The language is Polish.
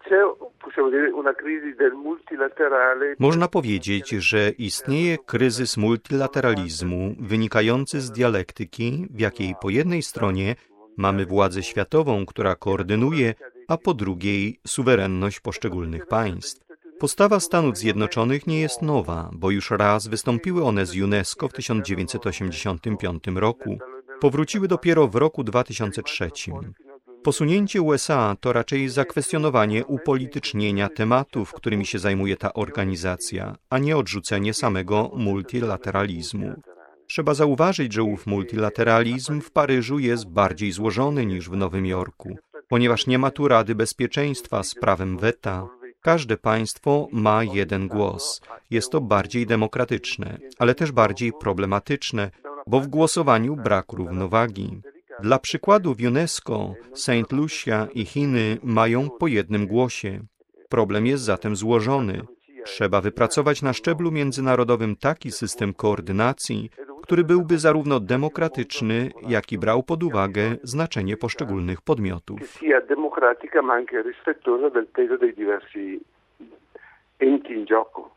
Można powiedzieć, że istnieje kryzys multilateralizmu wynikający z dialektyki, w jakiej po jednej stronie mamy władzę światową, która koordynuje, a po drugiej suwerenność poszczególnych państw. Postawa Stanów Zjednoczonych nie jest nowa, bo już raz wystąpiły one z UNESCO w 1985 roku. Powróciły dopiero w roku 2003. Posunięcie USA to raczej zakwestionowanie upolitycznienia tematów, którymi się zajmuje ta organizacja, a nie odrzucenie samego multilateralizmu. Trzeba zauważyć, że ów multilateralizm w Paryżu jest bardziej złożony niż w Nowym Jorku, ponieważ nie ma tu Rady Bezpieczeństwa z prawem weta. Każde państwo ma jeden głos. Jest to bardziej demokratyczne, ale też bardziej problematyczne, bo w głosowaniu brak równowagi. Dla przykładu w UNESCO Saint Lucia i Chiny mają po jednym głosie. Problem jest zatem złożony. Trzeba wypracować na szczeblu międzynarodowym taki system koordynacji, który byłby zarówno demokratyczny, jak i brał pod uwagę znaczenie poszczególnych podmiotów. Demokratica ma anche rispettosa del peso dei diversi enti in gioco.